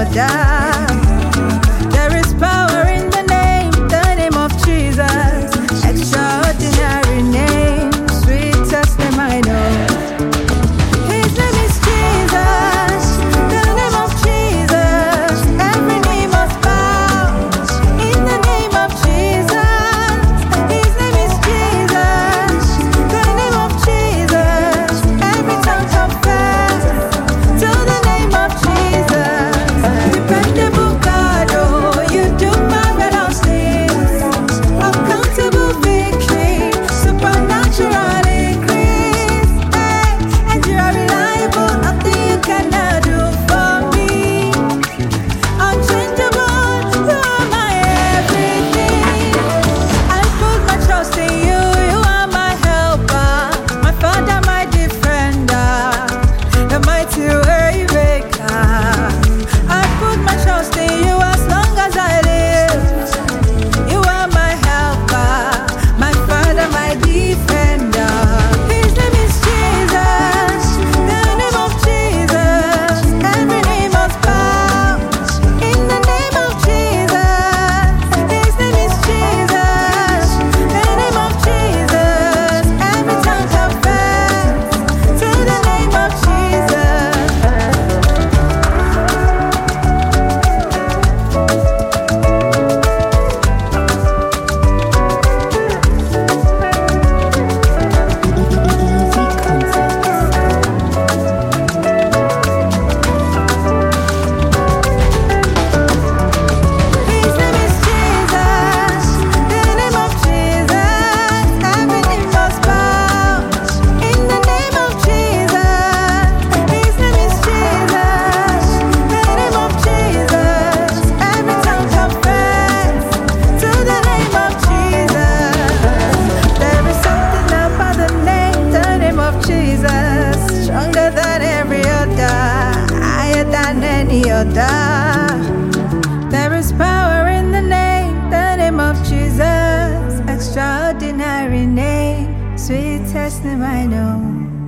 other. There is power in the name of Jesus. Extraordinary name, sweetest name I know. His name is Jesus, the name of Jesus. Every knee must bow in the name of Jesus. His name is Jesus, the name of Jesus. Every tongue confess to the name of Jesus. Dependable God, oh, you do marvelous things. Uncountable victory, supernatural increase. Hey, and you are reliable, nothing you cannot do for me. Unchangeable, you are my everything. I put my trust in you, you are my helper, my father, my defender, the mighty way maker. I put my trust in you as long as I live. You are my helper, my father, my defender. His name is Jesus, the name of Jesus. Every knee must bow in the name of Jesus. His name is Jesus, the name of Jesus. Every tongue confess to the name of Jesus. His name is Jesus, the name of Jesus. Every knee must bow in the name of Jesus. His name is Jesus, the name of Jesus. Every tongue confess to the name of Jesus. There is something about the name of Jesus, stronger than every other, higher than any other. There is power in the name of Jesus. Extraordinary name, sweetest name I know.